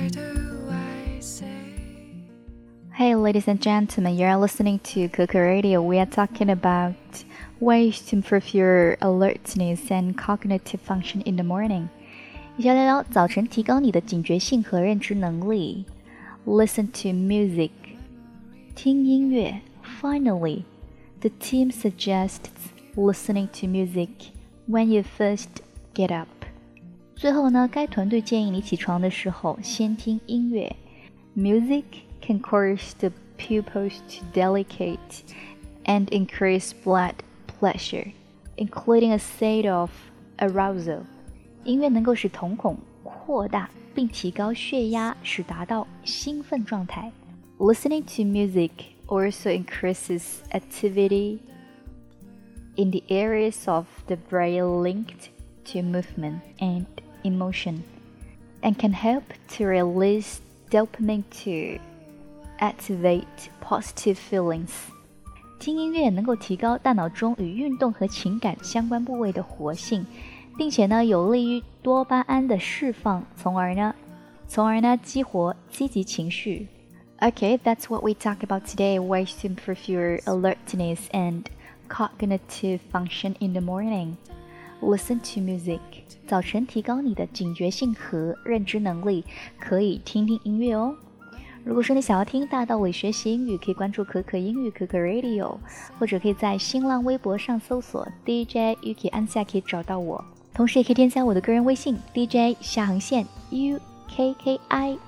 Hey, ladies and gentlemen, you are listening to Coco Radio. We are talking about ways to improve your alertness and cognitive function in the morning. 一起来聊聊早晨提高你的警觉性和认知能力。Listen to music. 听音乐。Finally, the team suggests listening to music when you first get up. 最后呢，该团队建议你起床的时候先听音乐。Music can cause the pupils to dilate and increase blood pressure, including a state of arousal. 音乐能够使瞳孔扩大并提高血压，使达到兴奋状态。Listening to music also increases activity in the areas of the brain linked to movement and emotion, and can help to release dopamine to activate positive feelings. 听音乐能够提高大脑中与运动和情感相关部位的活性，并且呢有利于多巴胺的释放，从而呢激活积极情绪。Okay, that's what we talk about today, ways to improve your alertness and cognitive function in the morning. Listen to music. 早晨提高你的警觉性和认知能力，可以听听音乐哦。如果说你想要听大道理学习英语，可以关注可可英语可可 Radio， 或者可以在新浪微博上搜索 DJ Yuki 按下可以找到我，同时也可以添加我的个人微信 DJ UKKI